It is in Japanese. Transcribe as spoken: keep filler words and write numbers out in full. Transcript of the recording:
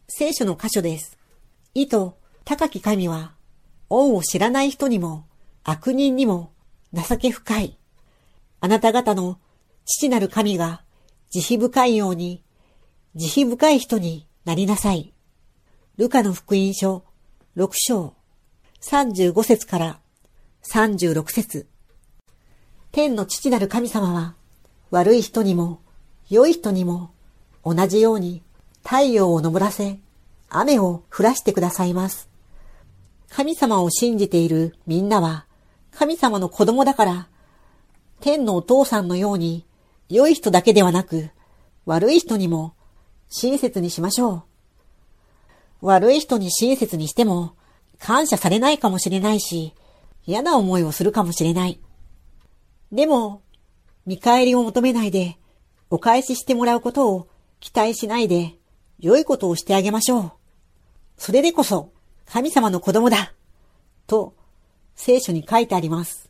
聖書の箇所です。意図高き神は、恩を知らない人にも、悪人にも、情け深い。あなた方の父なる神が、慈悲深いように、慈悲深い人になりなさい。ルカの福音書、ろく章、さんじゅうご節からさんじゅうろく節。天の父なる神様は、悪い人にも、良い人にも、同じように、太陽を昇らせ、雨を降らしてくださいます。神様を信じているみんなは、神様の子供だから、天のお父さんのように、良い人だけではなく、悪い人にも親切にしましょう。悪い人に親切にしても、感謝されないかもしれないし、嫌な思いをするかもしれない。でも、見返りを求めないで、お返ししてもらうことを期待しないで、良いことをしてあげましょう。それでこそ、神様の子供だと、聖書に書いてあります。